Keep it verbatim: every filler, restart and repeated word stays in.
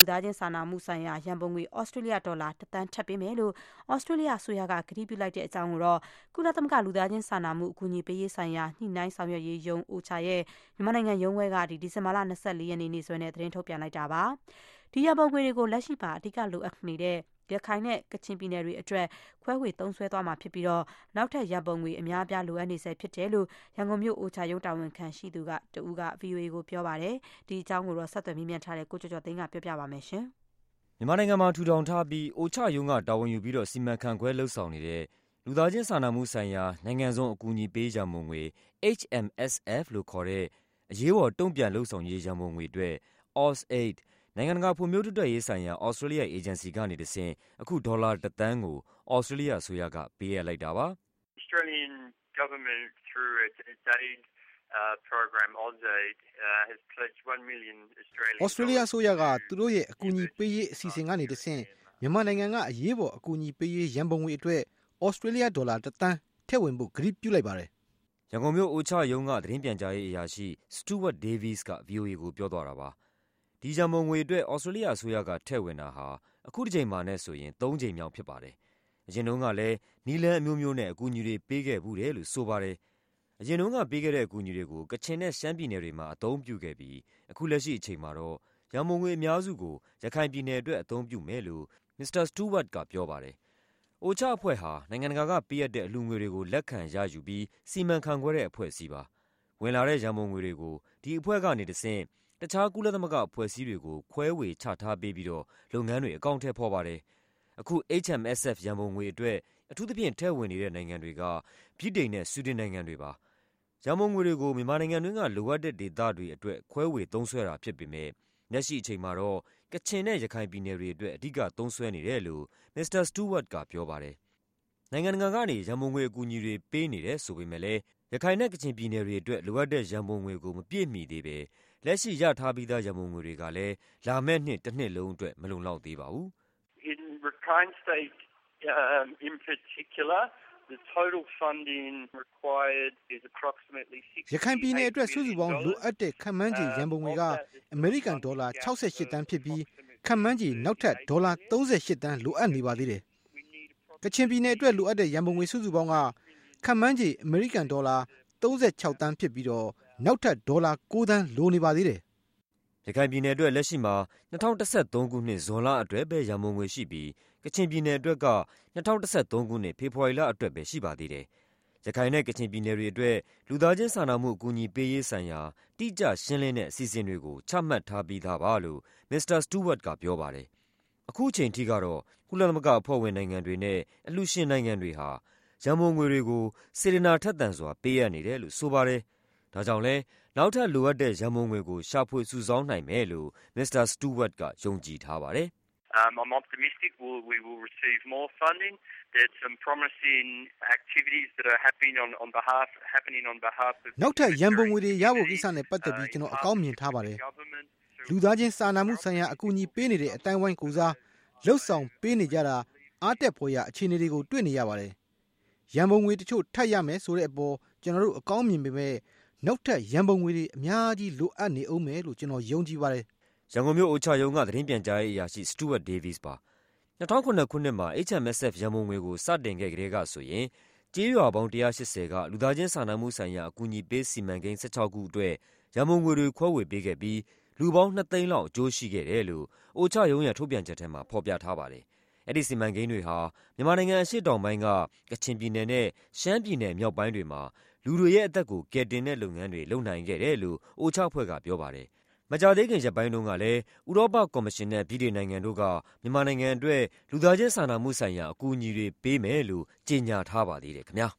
လူသားချင်းစာနာမှုဆိုင်ရာရန်ပုံငွေဩစတြေးလျဒေါ်လာတစ်သန်းထပ်ပေးမယ်လို့ဩစတြေးလျအစိုးရကကတိပြုလိုက်တဲ့အကြောင်းကိုတော့ကုလသမဂ္ဂလူသားချင်းစာနာမှုအကူအညီပေးရေးဆိုင်ရာညှိနှိုင်းဆောင်ရွက်ရေးရုံး OCHA ရဲ့မြန်မာနိုင်ငံရုံးခွဲကဒီဒီဇင်ဘာလ၂၄ရက်နေ့နေ့စွဲနဲ့သတင်းထုတ်ပြန်လိုက်တာပါဒီရန်ပုံငွေတွေကိုလက်ရှိမှာအဓိကလိုအပ်နေတဲ့ရခိုင်နဲ့ကချင်ပြည်နယ်တွေအတွက်ခွဲဝေသုံးစွဲသွားမှာဖြစ်ပြီးတော့နောက်ထပ်ရန်ပုံငွေအများအပြားလိုအပ်နေဆဲဖြစ်တယ်လို့ရန်ကုန်မြို့ OCHA ရုံးတာဝန်ခံရှိသူကတဦးက ဗွီအိုအေ ကိုပြောပါတယ်ဒီအကြောင်းကိုတော့ဆက်သွယ်မေးမြန်းထားတဲ့ကိုကျော်ကျော်သိန်းကပြောပြပါမယ်ရှင်မြန်မာနိုင်ငံမှာထူထောင်ထားပြီး OCHA ရုံးကတာဝန်ယူပြီးတော့စီမံခန့်ခွဲလှုပ်ဆောင်နေတဲ့လူသားချင်းစာနာမှုဆိုင်ရာနိုင်ငံစုံအကူအညီပေးရန်ပုံငွေ H M S F လို့ခေါ်တဲ့အရေးပေါ်တုံ့ပြန်လှုပ်ဆောင်ရေးရန်ပုံငွေအတွက် AusAid နိုင်ငံတကာဖွံ့ဖြိုးတိုးတက်ရေးဆိုင်ရာဩစတြေးလျအေဂျင်စီကနေတဆင့်အခုဒေါ်လာတစ်သန်းကိုဩစတြေးလျအစိုးရကပေးအပ်လိုက်တာပါ Australian government through its aid uh, program AusAid uh, has pledged one million Australian dollars ဩစတြေးလျအစိုးရကသူတို့ရဲ့အကူအညီပေးရေးအစီအစဉ်ကနေတဆင့်မြန်မာနိုင်ငံကအရေးပေါ်အကူအညီပေးရေးရန်ပုံငွေအတွက်ဩစတြေးလျဒေါ်လာတစ်သန်းထည့်ဝင်ဖို့ကတိပြုလိုက်ပါတယ်ရန်ကုန်မြို့ OCHA ရုံးကသတင်းပြန်ကြားရေးအရာရှိ Stuart Davies က ဗွီအိုအေ ကိုပြောသွားတာပါဒီရန်ပုံငွေအတွက်ဩစတြေးလျအစိုးရကထည့်ဝင်တာဟာအခုတစ်ချိန်မှနဲ့ဆိုရင်သုံးချိန်မြောက်ဖြစ်ပါတယ်အရင်တုန်းကလည်းနီလန်အမျိုးမျိုးနဲ့အကူအညီတွေပေးခဲ့ဘူးတယ်လို့ဆိုပါတယ်အရင်တုန်းကပေးခဲ့တဲ့အကူအညီတွေကိုကချင်နဲ့ရှမ်းပြည်နယ်တွေမှာအသုံးပြုခဲ့ပြီးအခုလက်ရှိအချိန်မှာတော့ရန်ပုံငွေအများစုကိုရခိုင်ပြည်နယ်အတွက်အသုံးပြုမယ်လို့ မစ္စတာ Stewart ကပြောပါတယ်OCHA အဖွဲ့ဟာနိုင်ငံတကာကပေးအပ်တဲ့အလှူငွေတွေကိုလက်ခံရယူပြီးစီမံခန့်ခွဲတဲ့အဖွဲ့အစည်းပါဝင်လာတဲ့ရန်ပုံငွေတွေကိုဒီအဖွဲ့ကနေတဆင့်တခြားကုလသမဂ္ဂအဖွဲ့အစည်းတွေကိုခွဲဝေချထားပေးပြီးတော့လုပ်ငန်းတွေအကောင့်ထည့်ဖော်ပါတယ်အခု H M S F ရန်ပုံငွေအတွက်အထူးသဖြင့်ထည့်ဝင်နေတဲ့နိုင်ငံတွေကဗြိတိန်နဲ့ဆွီဒင်နိုင်ငံတွေပါရန်ပုံငွေတွေကိုမြန်မာနိုင်ငံတွင်းကလိုအပ်တဲ့ဒေသတွေအတွက်ခွဲဝေသုံးစွဲတာဖြစ်ပေမဲ့လက်ရှိအချိန်မှာတော့ကချင်နဲ့ရခိုင်ပြည်နယ်တွေအတွက်အဓိကသုံးစွဲနေတယ်လို့မစ္စတာ Stewart ကပြောပါတယ်နိုင်ငံတကာကနေရန်ပုံငွေအကူအညီတွေပေးနေတယ်ဆိုပေမဲ့လည်းရခိုင်နဲ့ကချင်ပြည်နယ်တွေအတွက်လိုအပ်တဲ့ရန်ပုံငွေကိုမပြည့်မီသေးပဲလက်ရှိရထားပြီးသားရန်ပုံငွေတွေကလည်းလာမယ့်နှစ်တစ်နှစ်လုံးအတွက်မလုံလောက်သေးပါဘူး In Rakhine State um, in particular the total funding required is approximately six ရခိုင်ပြည်နယ်အတွက်စုစုပေါင်းလိုအပ်တဲ့ခန့်မှန်းခြေရန်ပုံငွေကအမေရိကန်ဒေါ်လာ၆၈တန်းဖြစ်ပြီးခန့်မှန်းခြေနောက်ထပ်ဒေါ်လာ၃၈တန်းလိုအပ်နေပါသေးတယ်ကချင်ပြည်နယ်အတွက်လိုအပ်တဲ့ရန်ပုံငွေစုစုပေါင်းကခန့်မှန်းခြေအမေရိကန်ဒေါ်လာ၃၆တန်းဖြစ်ပြီးတော့နောက်ထပ်ဒေါ်လာ၉တန်းလိုနေပါသေးတယ်ရခိုင်ပြည်နယ်အတွက်လက်ရှိမှာ၂၀၁၃ခုနှစ်ဇွန်လအတွက်ပဲရန်ပုံငွေရှိပြီးကချင်ပြည်နယ်အတွက်က၂၀၁၃ခုနှစ်ဖေဖော်ဝါရီလအတွက်ပဲရှိပါသေးတယ်ရခိုင်နဲ့ကချင်ပြည်နယ်တွေအတွက်လူသားချင်းစာနာမှုအကူအညီပေးရေးဆိုင်ရာတိကျရှင်းလင်းတဲ့အစီအစဉ်တွေကိုချမှတ်ထားပြီးသားပါလို့မစ္စတာ Stewart ကပြောပါတယ်အခုချိန်ထိကတော့ကုလသမဂ္ဂအဖွဲ့ဝင်နိုင်ငံတွေနဲ့အလှူရှင်နိုင်ငံတွေဟာရန်ပုံငွေတွေကိုစေတနာထက်သန်စွာပေးအပ်နေတယ်လို့ဆိုပါတယ်ဒါကြောင့်လဲနောက်ထပ်လိုအပ်တဲ့ရန်ပုံငွေကိုရှာဖွေစုဆောင်းနိုင်မယ်လို့မစ္စတာ Stewart ကယုံကြည်ထားပါတယ် Um, I'm optimistic we'll, we will receive more funding. There's some promising activities that are happening on, on behalf happening on behalf of နောက်ထပ်ရန်ပုံငွေတွေရဖို့ကိစ္စနဲ့ပတ်သက်ပြီးကျွန်တော်အကောင်းမြင်ထားပါတယ်လူသားချင်းစာနာမှုဆိုင်ရာအကူအညီပေးနေတဲ့အတိုင်းဝိုင်းကိုစားလှုပ်ဆောင်ပေးနေကြတာအားတက်ဖွယ်ရာအခြေအနေတွေကိုတွေ့နေရပါတယ်ရန်ပုံငွေတချို့ထပ်ရမယ်ဆိုတဲ့အပေါ်ကျွန်တော်တို့အကောင်းမြင်ပေမဲ့နောက်ထပ်ရန်ပုံငွေတွေအများကြီးလိုအပ်နေအောင်မယ်လို့ကျွန်တော်ယုံကြည်ပါတယ်ရန်ကုန်မြို့ OCHA ရုံးကသတင်းပြန်ကြားရေးအရာရှိ Stuart Davies ပါ၂၀၀၇ခုနှစ်မှာ H M S F ရန်ပုံငွေကိုစတင်ခဲ့ကြတဲ့ကဆိုရင်ကျေးရွာပေါင်း၁၈၀ကလူသားချင်းစာနာမှုဆိုင်ရာအကူအညီပေးစီမံကိန်း၁၆ခုအတွက်ရန်ပုံငွေတွေခွဲဝေပေးခဲ့ပြီးလူပေါင်း၂သိန်းလောက်အကျိုးရှိခဲ့တယ်လို့ OCHA ရုံးရဲ့ထုတ်ပြန်ချက်ထဲမှာဖော်ပြထားပါတယ်အဲ့ဒီစီမံကိန်းတွေဟာမြန်မာနိုင်ငံအရှေ့တောင်ပိုင်းကကချင်ပြည်နယ်နဲ့ရှမ်းပြည်နယ်မြောက်ပိုင်းတွေမှာလူတွေရဲ့အသက်ကိုကယ်တင်တဲ့လုပ်ငန်းတွေလုပ်နိုင်ခဲ့တယ်လို့ OCHA အဖွဲ့ကပြောပါတယ်မကြာသေးခင်ရက်ပိုင်းတုန်းကလည်းဥရောပကော်မရှင်နဲ့ဗြိတိန်နိုင်ငံတို့ကမြန်မာနိုင်ငံအတွက်လူသားချင်းစာနာမှုဆိုင်ရာအကူအညီတွေပေးမယ်လို့ကြေညာထားပါသေးတယ်ခင်ဗျာ